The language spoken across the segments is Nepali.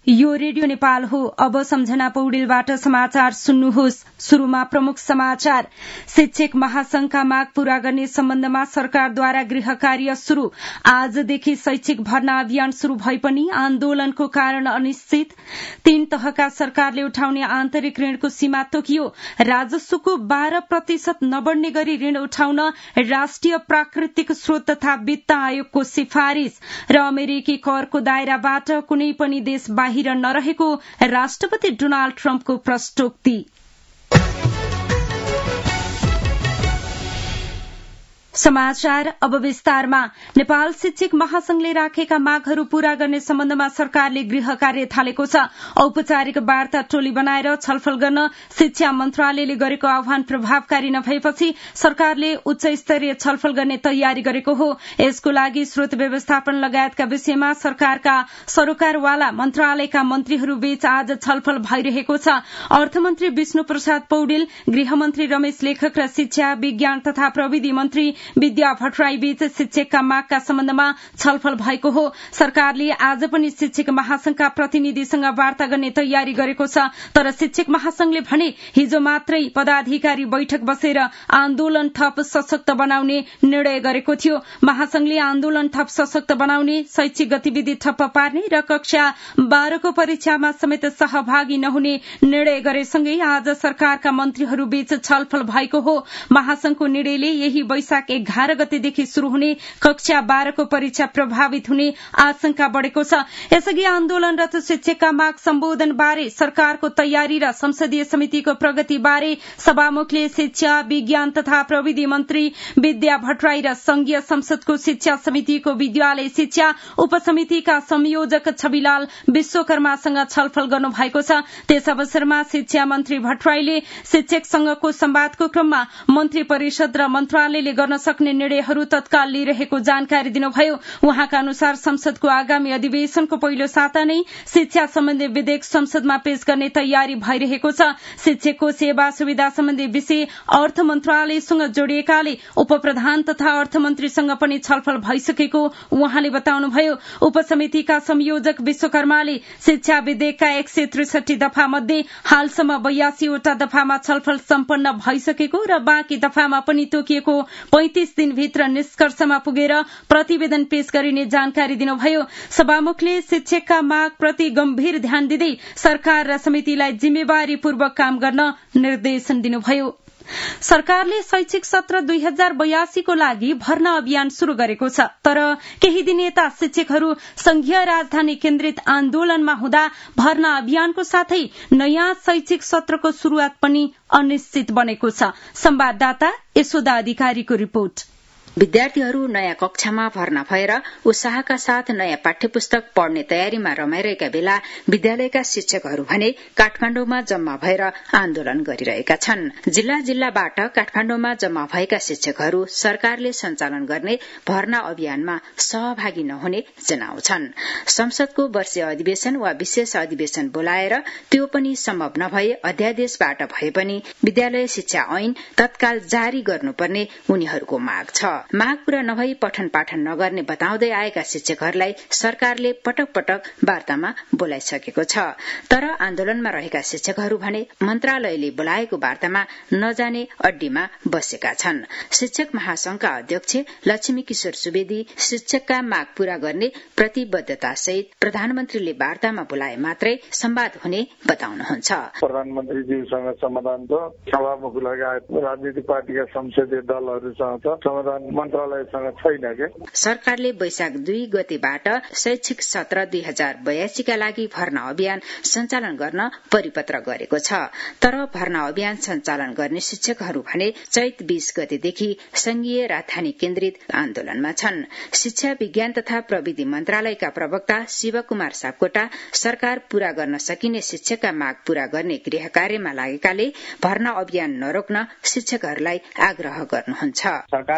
यो रेडियो नेपाल हो। अब सम्झना पौडेलबाट समाचार सुन्नुहोस्। शुरूमा प्रमुख समाचार। शिक्षक महासंघका माग पूरा गर्ने सम्बन्धमा सरकारद्वारा गृह कार्य शुरू। आजदेखि शैक्षिक भर्ना अभियान शुरू भए पनि आन्दोलनको कारण अनिश्चित। 3 तहका सरकारले उठाउने आन्तरिक ऋणको सीमा तोकियो। राजस्वको 12% नबढ्ने गरी ऋण उठाउन राष्ट्रिय प्राकृतिक स्रोत तथा वित्त आयोगको सिफारिश। र अमेरिकी करको दायराबाट कुनै पनि देश बाहिर नरहेको राष्ट्रपति डोनाल्ड ट्रम्पको प्रष्टोक्ति। समाचार अब विस्तारमा। नेपाल शिक्षक महासंघले राखेका मागहरू पूरा गर्ने सम्बन्धमा सरकारले गृह कार्य थालेको छ। औपचारिक वार्ता टोली बनाएर छलफल गर्न शिक्षा मन्त्रालयले गरेको आह्वान प्रभावकारी नभएपछि सरकारले उच्च स्तरीय छलफल गर्ने तयारी गरेको हो। यसको लागि स्रोत व्यवस्थापन लगायतका विषयमा सरकारका सरोकारवाला मन्त्रालयका मन्त्रीहरूबीच आज छलफल भइरहेको छ। अर्थमन्त्री विष्णु प्रसाद पौडेल, गृहमन्त्री रमेश लेखक र शिक्षा विज्ञान तथा प्रविधि मन्त्री विद्या भट्टराई बीच शिक्षकका मागका सम्बन्धमा छलफल भएको हो। सरकारले आज पनि शिक्षक महासंघका प्रतिनिधिसँग वार्ता गर्ने तयारी गरेको छ। तर शिक्षक महासंघले भने हिजो मात्रै पदाधिकारी बैठक बसेर आन्दोलन थप सशक्त बनाउने निर्णय गरेको थियो। महासंघले आन्दोलन थप सशक्त बनाउने, शैक्षिक गतिविधि ठप्प पार्ने र कक्षा 12 को परीक्षामा समेत सहभागी नहुने निर्णय गरेसँगै आज सरकारका मन्त्रीहरूबीच छलफल भएको हो। महासंघको निर्णयले यही वैशाख 11 गतेदेखि शुरू हुने कक्षा 12 को परीक्षा प्रभावित हुने आशंका बढ़ेको छ। यसअघि आन्दोलनरत शिक्षकका माग सम्बोधन बारे सरकारको तयारी र संसदीय समितिको प्रगति बारे सभामुखले शिक्षा विज्ञान तथा प्रविधि मन्त्री विद्या भट्टराई र संघीय संसदको शिक्षा समितिको विद्यालय शिक्षा उपसमितिका संयोजक छविलाल विश्वकर्मासँग छलफल गर्नु भएको छ। त्यस अवसरमा शिक्षा मन्त्री भट्टराईले शिक्षकसँगको संवादको क्रममा मन्त्री परिषद र मन्त्रालयले गर्न सक्ने निर्णयहरू तत्काल लिइरहेको जानकारी दिनुभयो। उहाँका अनुसार संसदको आगामी अधिवेशनको पहिलो साता नै शिक्षा सम्बन्धी विधेयक संसदमा पेश गर्ने तयारी भइरहेको छ। शिक्षकको सेवा सुविधा सम्बन्धी विषय अर्थ मन्त्रालयसँग जोडिएकाले उपप्रधान तथा अर्थमन्त्रीसँग पनि छलफल भइसकेको उहाँले बताउनुभयो। उपसमितिका संयोजक विश्वकर्माले शिक्षा विधेयकका 163 दफा मध्ये हालसम्म 82 वटा दफामा छलफल सम्पन्न भइसकेको र बाँकी दफामा पनि तोकिएको 35 दिनभित्र निष्कर्षमा पुगेर प्रतिवेदन पेश गरिने जानकारी दिनुभयो। सभामुखले शिक्षकका माग प्रति गम्भीर ध्यान दिँदै सरकार र समितिलाई जिम्मेवारीपूर्वक काम गर्न निर्देशन दिनुभयो। सरकारले शैक्षिक सत्र 2082 को लागि भर्ना अभियान शुरू गरेको छ। तर केही दिन यता शिक्षकहरू संघीय राजधानी केन्द्रित आन्दोलनमा हुँदा भर्ना अभियानको साथै नयाँ शैक्षिक सत्रको शुरूआत पनि अनिश्चित बनेको छ। संवाददाता यशोदा अधिकारीको रिपोर्ट। विद्यार्थीहरू नयाँ कक्षामा भर्ना भएर उत्साहका साथ नयाँ पाठ्यपुस्तक पढ्ने तयारीमा रमाइरहेका बेला विद्यालयका शिक्षकहरू भने काठमाडौँमा जम्मा भएर आन्दोलन गरिरहेका छन्। जिल्ला जिल्लाबाट काठमाडौँमा जम्मा भएका शिक्षकहरू सरकारले सञ्चालन गर्ने भर्ना अभियानमा सहभागी नहुने जनाउँछन्। संसदको वर्षीय अधिवेशन वा विशेष अधिवेशन बोलाएर त्यो पनि सम्भव नभए अध्यादेशबाट भए पनि विद्यालय शिक्षा ऐन तत्काल जारी गर्नुपर्ने उनीहरूको माग छ। माग पूरा नभई पठन पाठन नगर्ने बताउँदै आएका शिक्षकहरूलाई सरकारले पटक पटक वार्तामा बोलाइसकेको छ। तर आन्दोलनमा रहेका शिक्षकहरू भने मन्त्रालयले बोलाएको वार्तामा नजाने अड्डीमा बसेका छन्। शिक्षक महासंघका अध्यक्ष लक्ष्मी किशोर सुवेदी शिक्षकका माग पूरा गर्ने प्रतिबद्धता सहित प्रधानमन्त्रीले वार्तामा बोलाए मात्रै संवाद हुने बताउनुहुन्छ। प्रधानमन्त्रीजीसँग समाधान त सभामुख लगायत राजनीतिक पार्टीका संसदीय दलहरूसँग समाधान मन्त्रालयसँग छैन के। सरकारले वैशाख 2 गतेबाट शैक्षिक सत्र 2082 का लागि भर्ना अभियान सञ्चालन गर्न परिपत्र गरेको छ। तर भर्ना अभियान सञ्चालन गर्ने शिक्षकहरू भने चैत 20 गतेदेखि संघीय राजधानी केन्द्रित आन्दोलनमा छन्। शिक्षा विज्ञान तथा प्रविधि मन्त्रालयका प्रवक्ता शिवकुमार सापकोटा सरकार पूरा गर्न सकिने शिक्षकका माग पूरा गर्ने गृह कार्यमा लागेकाले भर्ना अभियान नरोक्न शिक्षकहरूलाई आग्रह गर्नुहुन्छ। सरकारले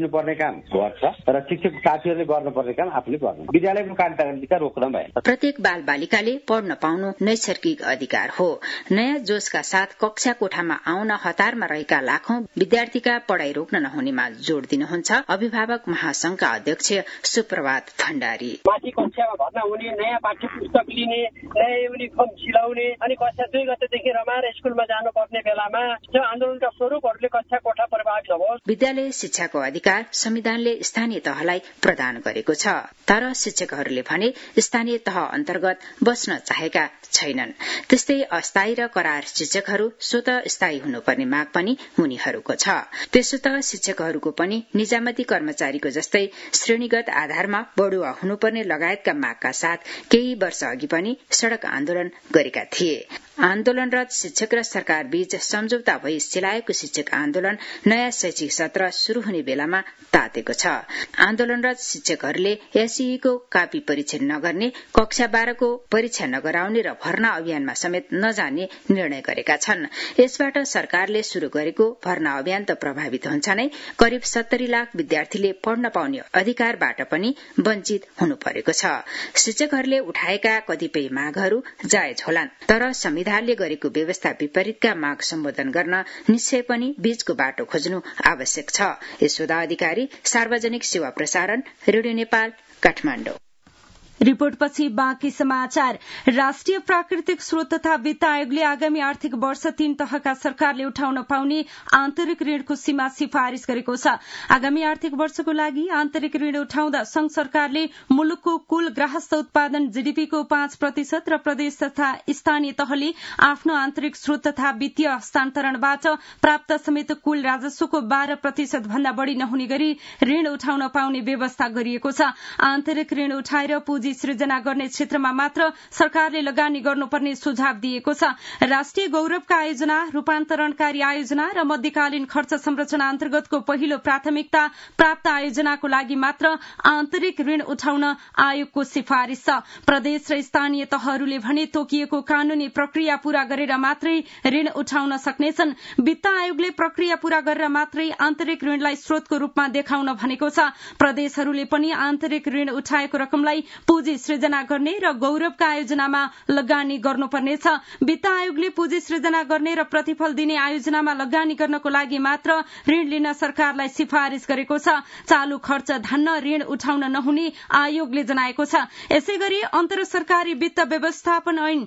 दिनुपर्ने काम गर्छ र शिक्षक साथीहरूले गर्नुपर्ने काम आफूले गर्नु। विद्यालयको कार्यतालिका रोक्न भएन। प्रत्येक बालबालिकाले पढ्न पाउनु नैसर्गिक अधिकार हो। नयाँ जोशका साथ कक्षा कोठामा आउन हतारमा रहेका लाखौं विद्यार्थीका पढ़ाई रोक्न नहुनेमा जोड़ दिनुहुन्छ अभिभावक महासंघका अध्यक्ष सुप्रभात भण्डारी। माथि कक्षामा भर्ना हुने, नयाँ पाठ्य पुस्तक लिने, नयाँ युनिफर्म सिलाउने अनि कक्षा 2 गतेदेखि रमाएर स्कुलमा जानुपर्ने बेलामा जो आन्दोलनका स्वरूपहरूले कक्षा कोठा प्रभावित भयो। विद्यालय शिक्षाको अधिकार संविधानले स्थानीय तहलाई प्रदान गरेको छ, तर शिक्षकहरूले भने स्थानीय तह अन्तर्गत बस्न चाहेका छैनन्। त्यस्तै अस्थायी र करार शिक्षकहरू स्वतः स्थायी हुनुपर्ने माग पनि उनीहरूको छ। त्यसो त शिक्षकहरूको पनि निजामती कर्मचारीको जस्तै श्रेणीगत आधारमा बढुवा हुनुपर्ने लगायतका मागका साथ केही वर्ष अघि पनि सड़क आन्दोलन गरेका थिए। आन्दोलनरत शिक्षक र सरकार बीच सम्झौता भई सिलाएको शिक्षक आन्दोलन नयाँ शैक्षिक सत्र शुरू हुने बेलामा तातेको छ। आन्दोलनरत शिक्षकहरूले एसईको कापी परीक्षा नगर्ने, कक्षा 12 को परीक्षा नगराउने र भर्ना अभियानमा समेत नजाने निर्णय गरेका छन्। यसबाट सरकारले शुरू गरेको भर्ना अभियान त प्रभावित हुन्छ नै, करिब 70 लाख विद्यार्थीले पढ्न पाउने अधिकारबाट पनि वञ्चित हुनु परेको छ। शिक्षकहरूले उठाएका कतिपय मागहरू जायज होलान्, तर संविधानले गरेको व्यवस्था विपरीतका माग सम्बोधन गर्न निश्चय पनि बीचको बाटो खोज्नु आवश्यक छ। यशोदा अधिकारी, सार्वजनिक सेवा प्रसारण, रेडियो नेपाल, काठमाडौँ। रिपोर्टपछि बाँकी समाचार। राष्ट्रिय प्राकृतिक स्रोत तथा वित्त आयोगले आगामी आर्थिक वर्ष 3 तहका सरकारले उठाउन पाउने आन्तरिक ऋणको सीमा सिफारिश गरेको छ। आगामी आर्थिक वर्षको लागि आन्तरिक ऋण उठाउँदा संघ सरकारले मुलुकको कुल गृहस्थ उत्पादन जीडीपीको 5% र प्रदेश तथा स्थानीय तहले आफ्नो आन्तरिक स्रोत तथा वित्तीय हस्तान्तरणबाट प्राप्त समेत कुल राजस्वको 12% भन्दा बढ़ी नहुने गरी ऋण उठाउन पाउने व्यवस्था गरिएको छ। आन्तरिक ऋण उठाएर पुँजी सृजना गर्ने क्षेत्रमा मात्र सरकारले लगानी गर्नुपर्ने सुझाव दिएको छ। राष्ट्रिय गौरवका आयोजना, रूपान्तरणकारी आयोजना र मध्यकालीन खर्च संरचना अन्तर्गतको पहिलो प्राथमिकता प्राप्त आयोजनाको लागि मात्र आन्तरिक ऋण उठाउन आयोगको सिफारिश छ। प्रदेश र स्थानीय तहहरूले भने तोकिएको कानूनी प्रक्रिया पूरा गरेर मात्रै ऋण उठाउन सक्नेछन्। वित्त आयोगले प्रक्रिया पूरा गरेर मात्रै आन्तरिक ऋणलाई स्रोतको रूपमा देखाउन भनेको छ। प्रदेशहरूले पनि आन्तरिक ऋण उठाएको रकमलाई पुँजी सृजना गर्ने र गौरवका आयोजनामा लगानी गर्नुपर्नेछ। वित्त आयोगले पुँजी सृजना गर्ने र प्रतिफल दिने आयोजनामा लगानी गर्नको लागि मात्र ऋण लिन सरकारलाई सिफारिश गरेको छ। चालू खर्च धान्न ऋण उठाउन नहुने आयोगले जनाएको छ। यसैगरी अन्तर सरकारी वित्त व्यवस्थापन ऐन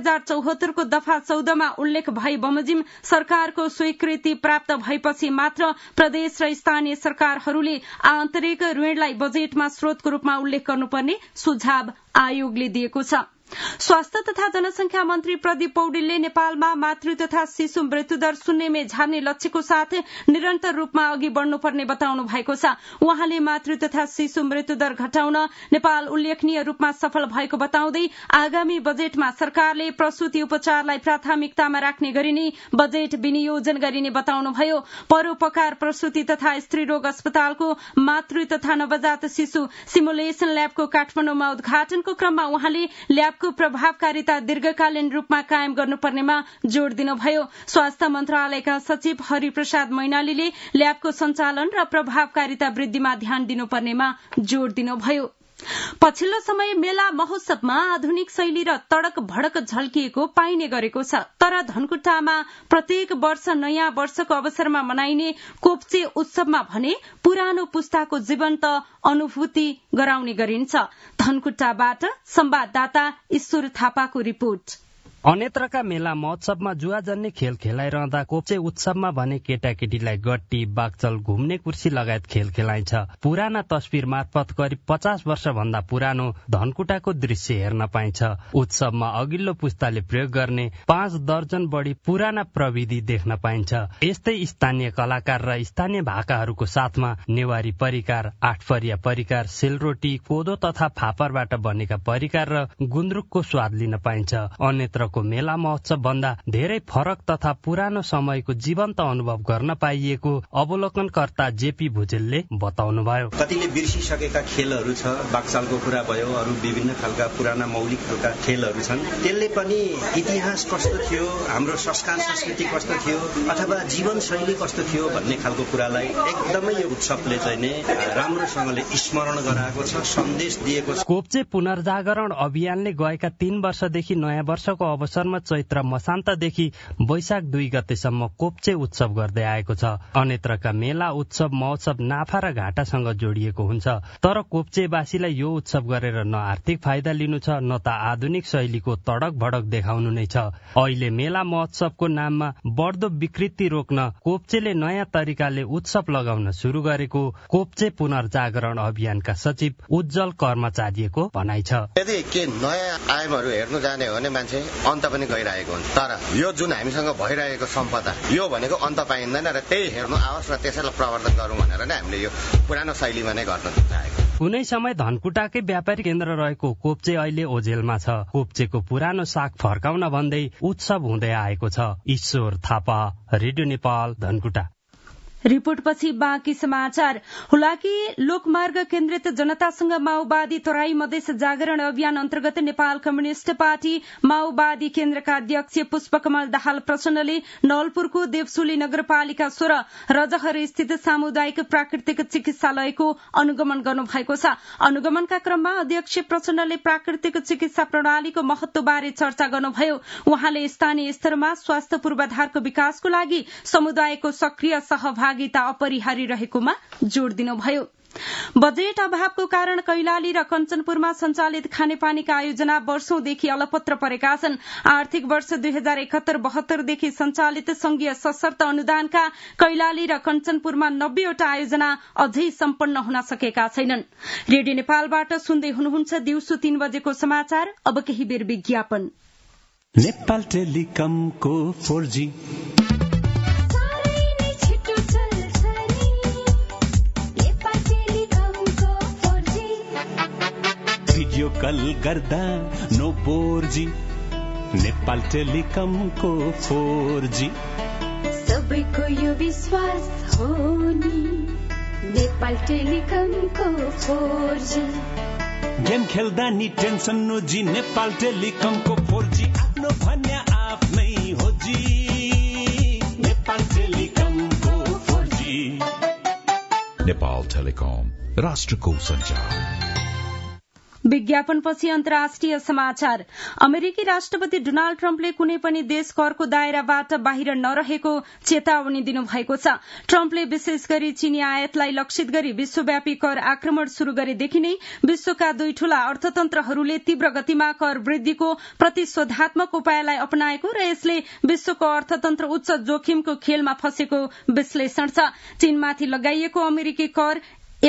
2074 को दफा 14 मा उल्लेख भए बमोजिम सरकारको स्वीकृति प्राप्त भएपछि मात्र प्रदेश र स्थानीय सरकारहरूले आन्तरिक ऋणलाई बजेटमा स्रोतको रूपमा उल्लेख गर्नुपर्ने सुझाव आयोगले दिएको छ। स्वास्थ्य तथा जनसंख्या मन्त्री प्रदीप पौडेलले नेपालमा मातृ तथा शिशु मृत्युदर शून्यमै झार्ने लक्ष्यको साथ निरन्तर रूपमा अघि बढ़नुपर्ने बताउनु भएको छ। उहाँले मातृ तथा शिशु मृत्युदर घटाउन नेपाल उल्लेखनीय रूपमा सफल भएको बताउँदै आगामी बजेटमा सरकारले प्रसूति उपचारलाई प्राथमिकतामा राख्ने गरी नै बजेट विनियोजन गरिने बताउनुभयो। परोपकार प्रसूति तथा स्त्रीरोग अस्पतालको मातृ तथा नवजात शिशु सिमुलेशन ल्याबको काठमाडौँमा उद्घाटनको क्रममा उहाँले ल्याब को प्रभावकारिता दीर्घकालीन रूपमा कायम गर्नुपर्नेमा जोड़ दिनुभयो। स्वास्थ्य मन्त्रालयका सचिव हरिप्रसाद मैनालीले ल्याबको सञ्चालन र प्रभावकारिता वृद्धिमा ध्यान दिनुपर्नेमा जोड़ दिनुभयो। पछिल्लो समय मेला महोत्सवमा आधुनिक शैली र तडक भडक झल्किएको पाइने गरेको छ, तर धनकुटामा प्रत्येक वर्ष नयाँ वर्षको अवसरमा मनाइने कोप्चे उत्सवमा भने पुरानो पुस्ताको जीवन्त अनुभूति गराउने गरिन्छ। धनकुटाबाट संवाददाता ईश्वर थापाको रिपोर्ट। अन्यत्रका मेला महोत्सवमा जुवा जन्ने खेल खेलाइरहँदा कोप्चे उत्सवमा भने केटाकेटीलाई गट्टी, बागचल, घुम्ने कुर्सी लगायत खेल खेलाइन्छ। पुराना तस्बिर मार्फत करिब 50 वर्ष भन्दा पुरानो धनकुटाको दृश्य हेर्न पाइन्छ। उत्सवमा अघिल्लो पुस्ताले प्रयोग गर्ने 5 दर्जन बढ़ी पुराना प्रविधि देख्न पाइन्छ। यस्तै स्थानीय कलाकार र स्थानीय भाकाहरूको साथमा नेवारी परिकार, आठफरिया परिकार, सेलरोटी, कोदो तथा फापरबाट बनेका परिकार र गुन्द्रुकको स्वाद लिन पाइन्छ। अन्यत्र वर्षको मेला महोत्सव भन्दा धेरै फरक तथा पुरानो समयको जीवन्त अनुभव गर्न पाइएको अवलोकनकर्ता जेपी भुजेलले बताउनुभयो। कतिले बिर्सिसकेका खेलहरू छ, बाक्सालको कुरा भयो, अरू विभिन्न खालका पुराना मौलिक खालका खेलहरू छन्। त्यसले पनि इतिहास कस्तो थियो, हाम्रो संस्कार संस्कृति कस्तो थियो अथवा जीवनशैली कस्तो थियो भन्ने खालको कुरालाई एकदमै यो उत्सवले चाहिँ नै राम्रोसँगले स्मरण गराएको छ, सन्देश दिएको छ। कोप्चे पुनर्जागरण अभियानले गएका 3 वर्षदेखि नयाँ वर्षको अवसरमा चैत्र मसान्तदेखि वैशाख 2 गतेसम्म कोप्चे उत्सव गर्दै आएको छ। अन्यत्रका मेला उत्सव महोत्सव नाफा र घाटासँग जोडिएको हुन्छ। तर कोप्चेवासीलाई यो उत्सव गरेर न आर्थिक फाइदा लिनु छ, न त आधुनिक शैलीको तडक भडक देखाउनु नै छ। अहिले मेला महोत्सवको नाममा बढ्दो विकृति रोक्न कोप्चेले नयाँ तरिकाले उत्सव लगाउन शुरू गरेको कोप्चे पुनर्जागरण अभियानका सचिव उज्जवल कर्मचारीको भनाइ छ। यदि के नयाँ आयामहरू हेर्नु जाने हो भने मान्छे अन्त पनि गइरहेको हुन्छ। तर यो जुन हामीसँग भइरहेको सम्पदा यो भनेको अन्त पाइँदैन र त्यही हेर्नु आओस् र त्यसैलाई प्रवर्धन गरौँ भनेर नै हामीले यो पुरानो शैलीमा नै गर्न चाहेको। कुनै समय धनकुटाकै व्यापारी केन्द्र रहेको कोप्चे अहिले ओझेलमा छ। कोप्चेको पुरानो साग फर्काउन भन्दै उत्सव हुँदै आएको छ। ईश्वर थापा, रेडियो नेपाल, धनकुटा। रिपोर्टपछि बाँकी समाचार। हुलाकी लोकमार्ग केन्द्रित जनतासँग माओवादी तराई मधेस जागरण अभियान अन्तर्गत नेपाल कम्युनिष्ट पार्टी माओवादी केन्द्रका अध्यक्ष पुष्पकमल दाहाल प्रचण्डले नवलपुरको देवसुली नगरपालिका 16 रजहर स्थित सामुदायिक प्राकृतिक चिकित्सालयको अनुगमन गर्नुभएको छ। अनुगमनका क्रममा अध्यक्ष प्रचण्डले प्राकृतिक चिकित्सा प्रणालीको महत्वबारे चर्चा गर्नुभयो। उहाँले स्थानीय स्तरमा स्वास्थ्य पूर्वाधारको विकासको लागि समुदायको सक्रिय सहभागिता अपरिहार्य रहेकोमा जोड़ दिनुभयो। बजेट अभावको कारण कैलाली र कञ्चनपुरमा सञ्चालित खानेपानीका आयोजना वर्षौंदेखि अलपत्र परेका छन्। आर्थिक वर्ष 2071-72 देखि सञ्चालित संघीय सशर्त अनुदानका कैलाली र कञ्चनपुरमा 90 वटा आयोजना अझै सम्पन्न हुन सकेका छैनन्। रेडियो नेपालबाट सुन्दै हुनुहुन्छ दिउँसो 3 बजेको समाचार। अब केही बेर विज्ञापन। नेपाल टेलिकमको 4G भिडियो कल गर्दा नो बोर्जी। नेपाल टेलिकमको 4G सबैको यो विश्वास हो नि। नेपाल टेलिकमको 4G गेम खेल्दा नि टेन्सन नोजी। नेपाल टेलिकमको 4G आफ्नो भन्या आफ्नै हो जी। नेपाल टेलिकमको 4G। नेपाल टेलिकम राष्ट्रको सञ्चार। विज्ञापनपछि अन्तर्राष्ट्रिय समाचार। अमेरिकी राष्ट्रपति डोनाल्ड ट्रम्पले कुनै पनि देश करको दायराबाट बाहिर नरहेको चेतावनी दिनुभएको छ। ट्रम्पले विशेष गरी चीनी आयातलाई लक्षित गरी विश्वव्यापी कर आक्रमण शुरू गरेदेखि नै विश्वका 2 ठूला अर्थतन्त्रहरूले तीव्र गतिमा कर वृद्धिको प्रतिस्पर्धात्मक उपायलाई अपनाएको र यसले विश्वको अर्थतन्त्र उच्च जोखिमको खेलमा फँसेको विश्लेषण छ। चीनमाथि लगाइएको अमेरिकी कर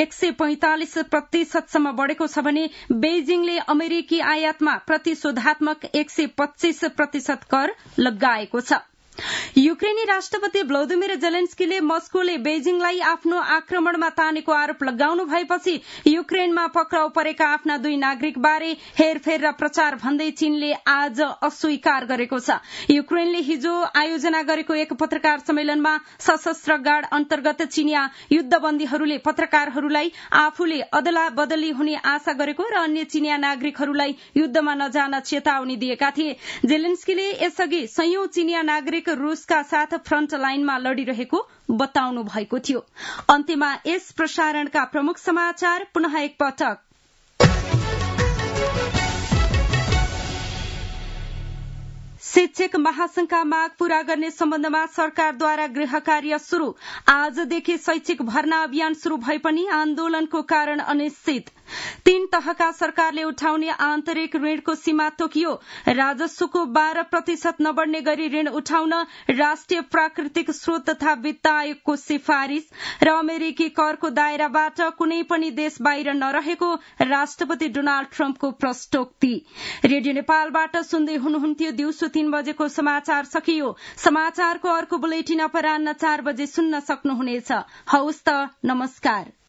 145% सम्म बढ़ेको छ भने बेइजिङले अमेरिकी आयातमा प्रतिशोधात्मक 125% कर लगाएको छ। युक्रेनी राष्ट्रपति भ्लादिमिर जेलेन्स्कीले मस्कोले बेइजिङलाई आफ्नो आक्रमणमा तानेको आरोप लगाउनु भएपछि युक्रेनमा पक्राउ परेका आफ्ना 2 नागरिकबारे हेरफेर र प्रचार भन्दै चीनले आज अस्वीकार गरेको छ। युक्रेनले हिजो आयोजना गरेको एक पत्रकार सम्मेलनमा सशस्त्र गार्ड अन्तर्गत चीनिया युद्धबन्दीहरूले पत्रकारहरूलाई आफूले अदला बदली हुने आशा गरेको र अन्य चीनिया नागरिकहरूलाई युद्धमा नजान चेतावनी दिएका थिए। जेलेन्स्कीले यसअघि सयौं चीनिया नागरिक रूसका साथ फ्रन्ट लाइनमा लडिरहेको बताउनु भएको थियो। अन्त्यमा यस प्रसारणका प्रमुख समाचार पुनः एकपटक। शिक्षक महासंघका माग पूरा गर्ने सम्बन्धमा सरकारद्वारा गृह कार्य शुरू। आजदेखि शैक्षिक भर्ना अभियान शुरू भए पनि आन्दोलनको कारण अनिश्चित। 3 तहका सरकारले उठाउने आन्तरिक ऋणको सीमा तोकियो। राजस्वको 12% नबढ्ने गरी ऋण उठाउन राष्ट्रिय प्राकृतिक स्रोत तथा वित्त आयोगको सिफारिश र अमेरिकी करको दायराबाट कुनै पनि देश बाहिर नरहेको राष्ट्रपति डोनाल्ड ट्रम्पको प्रष्टोक्ति। रेडियो नेपालबाट सुन्दै हुनुहुन्थ्यो दिउँसो 3 बजेको समाचार सकियो। समाचारको अर्को बुलेटिन अपराह्न 4 बजे सुन्न सक्नुहुनेछ। हवस् त, नमस्कार।